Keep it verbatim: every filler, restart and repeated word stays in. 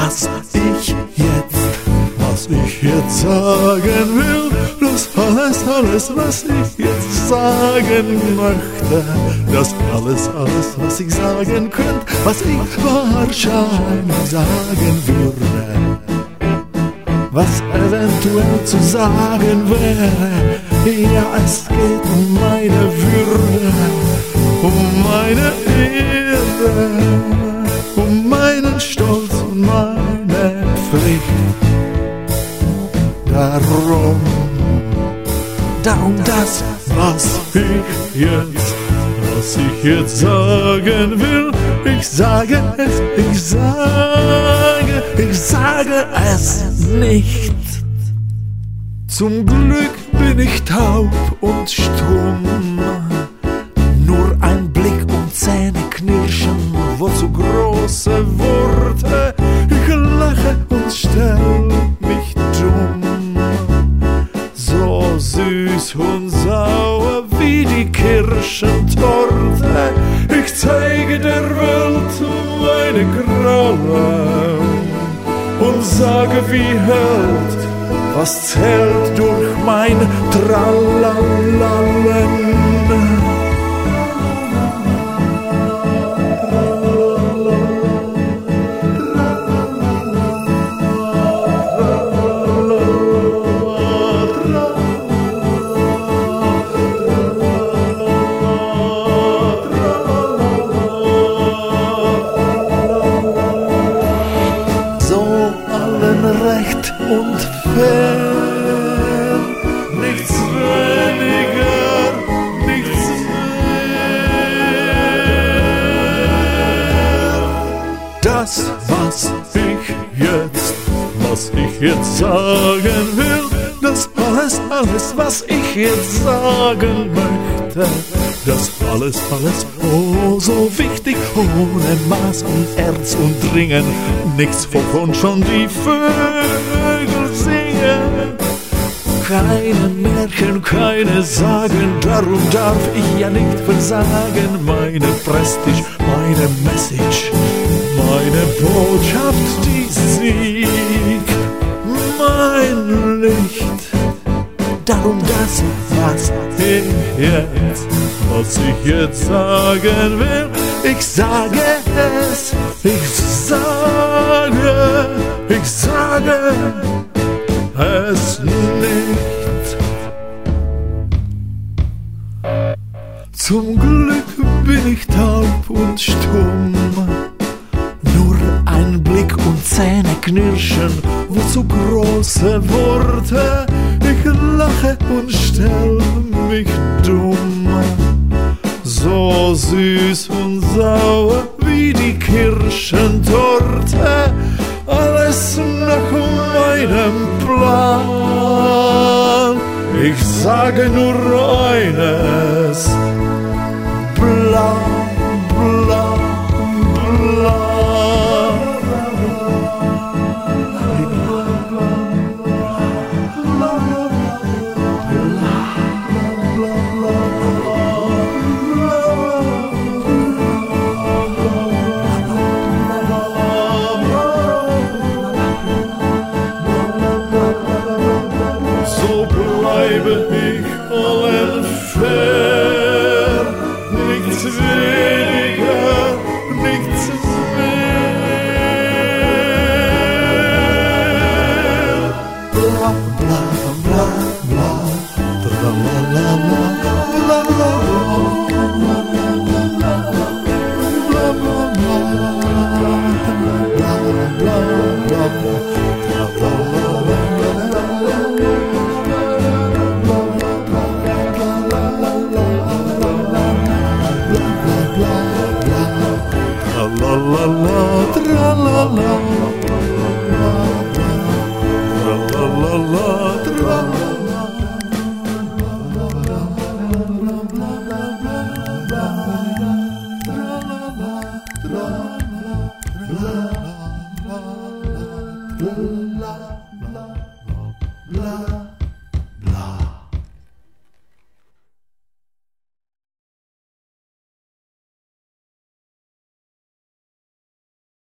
was ich jetzt, was ich jetzt sagen will, das alles, alles, was ich jetzt sagen möchte, das alles, alles, was ich sagen könnte, was ich wahrscheinlich sagen würde, was eventuell zu sagen wäre. Ja, es geht um meine Würde, um meine Ehre, um meinen Stolz und meine Pflicht. Darum, darum das, was ich jetzt, was ich jetzt sagen will, ich sage es, ich sage, ich sage es nicht. Zum Glück bin ich taub und stumm, nur ein Blick und Zähne knirschen, wozu große Worte, ich lache und stell mich dumm. So süß und sauer wie die Kirschentorte, ich zeige der Welt meine Graue und sage wie Held, was zählt durch mein Tralalalen. Recht und fair, nichts weniger, nichts mehr. Das, was ich jetzt, was ich jetzt sagen will, das alles, alles, was ich jetzt sagen möchte, das alles, alles, oh so wichtig, ohne Maß und Erz und Dringen, nichts wovon schon die Vögel singen. Keine Märchen, keine Sagen, darum darf ich ja nicht versagen. Meine Prestige, meine Message, meine Botschaft, die siegt, mein Licht. Darum das, was ich jetzt, was ich jetzt sagen will, ich sage es, ich sage, ich sage es nicht. Zum Glück bin ich taub und stumm, nur ein Blick und Zähne knirschen, wozu große Worte, ich lache und stell mich dumm. So süß und sauer wie die Kirschentorte, alles nach meinem Plan. Ich sage nur eines, bla, bla, bla. Bleibe ich allen fair, nichts weniger, nichts mehr. Bla bla bla bla, tra la la la, bla bla la la la, tra la la, tra la la la, tra la la.